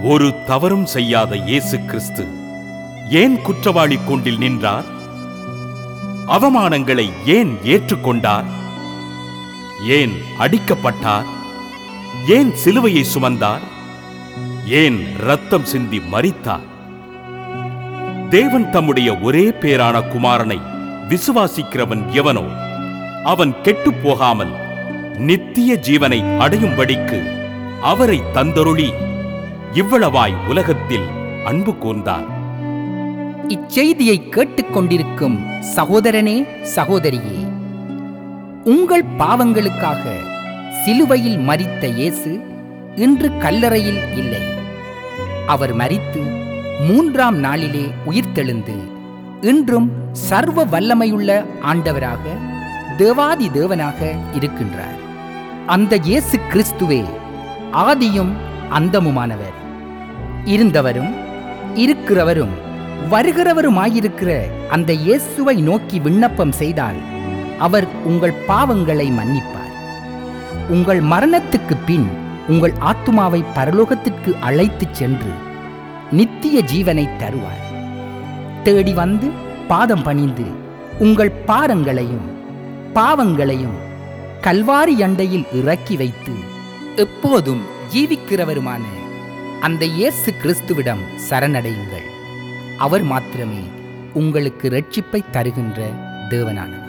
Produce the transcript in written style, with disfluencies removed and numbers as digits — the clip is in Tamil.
ஒரு தவறும் செய்யாத இயேசு கிறிஸ்து ஏன் குற்றவாளி கூண்டில் நின்றார்? அவமானங்களை ஏன் ஏற்றுக்கொண்டார்? ஏன் அடிக்கப்பட்டார்? ஏன் சிலுவையை சுமந்தார்? ஏன் இரத்தம் சிந்தி மரித்தார்? தேவன் தம்முடைய ஒரே பேரான குமாரனை விசுவாசிக்கிறவன் எவனோ அவன் கெட்டுப் போகாமல் நித்திய ஜீவனை அடையும்படிக்கு அவரை தந்தருளி இவ்வளவாய் உலகத்தில் அன்பு கூர்ந்தார். இச்செய்தியை கேட்டுக்கொண்டிருக்கும் சகோதரனே, சகோதரியே, உங்கள் பாவங்களுக்காக சிலுவையில் மரித்த இயேசு இன்று கல்லறையில் இல்லை. அவர் மரித்து 3ஆம் நாளிலே உயிர்த்தெழுந்து இன்றும் சர்வ வல்லமையுள்ள ஆண்டவராக, தேவாதி தேவனாக இருக்கின்றார். அந்த இயேசு கிறிஸ்துவே ஆதியும் அந்தமுமானவர், இருந்தவரும் இருக்கிறவரும் வருகிறவருமாயிருக்கிற அந்த இயேசுவை நோக்கி விண்ணப்பம் செய்தால் அவர் உங்கள் பாவங்களை மன்னிப்பார். உங்கள் மரணத்துக்கு பின் உங்கள் ஆத்துமாவை பரலோகத்திற்கு அழைத்துச் சென்று நித்திய ஜீவனை தருவார். தேடி வந்து பாதம் பணிந்து உங்கள் பாரங்களையும் பாவங்களையும் கல்வாரி அண்டையில் இறக்கி வைத்து எப்போதும் ஜீவிக்கிறவருமான அந்த இயேசு கிறிஸ்துவிடம் சரணடையுங்கள். அவர் மாத்திரமே உங்களுக்கு இரட்சிப்பை தருகின்ற தேவனானவர்.